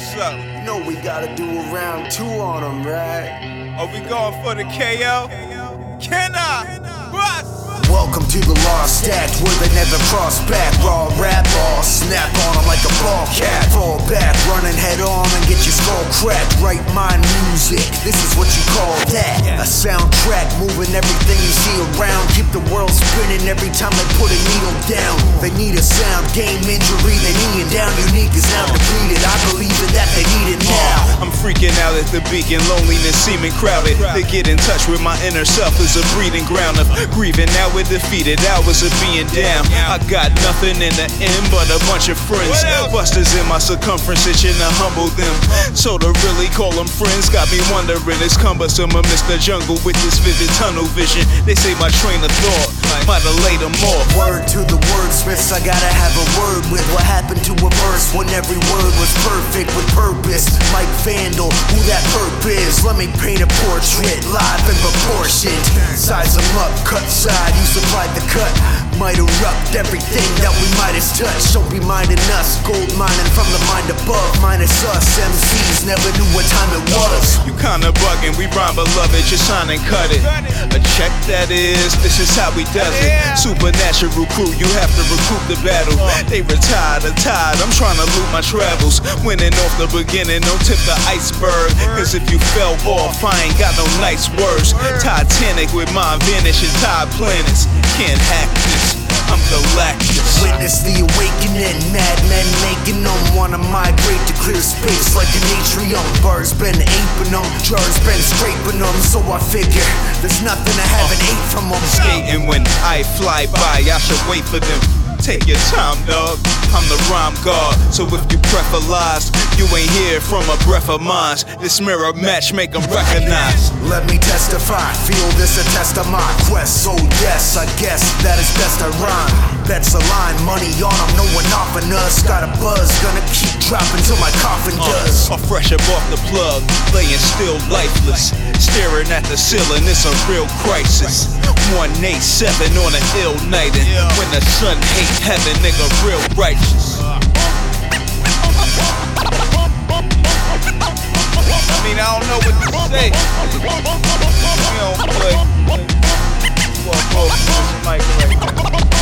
what's up? You know we gotta do a round two on them, right? Are we going for the KO? Can I? Bust! Welcome to the lost act where they never cross back. Raw rap ball, snap on them like a ball cat. Fall back, running head on and get your skull cracked. Right mind music, this is what you call that. A soundtrack moving everything you see around. Keep the world spinning every time they put a needle down. They need a sound, game injury, they need it down. Unique is now depleted, I believe in that they need it now. I'm freaking out at the beacon, loneliness seeming crowded. To get in touch with my inner self is a breeding ground of grieving. Now we're defeated, hours of being down. I got nothing in the end but a bunch of friends. Busters in my circumference itching to humble them. So to really call them friends got me wondering. It's cumbersome of Mr. Jungle with this vivid tunnel vision. They say my train of thought might have laid them off. Word to the wordsmiths, I gotta have a word with what happened to a verse when every word was perfect with purpose. Mike Vandal, who that perp is. Let me paint a portrait, live and proportioned. Size them up, cut side, you supplied the cut. Might erupt everything that we might have touched. Don't be minding us, gold mining from the mind above. Minus us, MCs never knew what time it was. You kinda bugging, we rhyme beloved, just sign and cut it. A check that is, this is how we does it. Supernatural crew, you have to recoup the battle. They retired or tired, I'm trying to loot my travels. Winning off the beginning, don't tip the iceberg. Cause if you fell off, I ain't got no nice words. Titanic with my vanishing tide planets. Can't hack this, I'm Galactus. Witness the awakening, madmen making them wanna migrate to clear space like an atrium. Bars been aping them, jars been scraping them. So I figure there's nothing I haven't ate from them. Skating when I fly by, I should wait for them. Take your time, dog. I'm the rhyme god. So if you prefer lies, you ain't here from a breath of mine. This mirror match make them recognize. Let me testify, feel this a test of my quest. So yes, I guess that is best I rhyme. Bets a line, money on them, no one offering us. Got a buzz, gonna keep dropping till my coffin does. I'm fresh up off the plug, laying still lifeless. Staring at the ceiling, it's a real crisis. 187 on an ill night, and when the sun hates heaven, nigga, real righteous. I mean, I don't know what to say. We don't play. Well, this mic right now.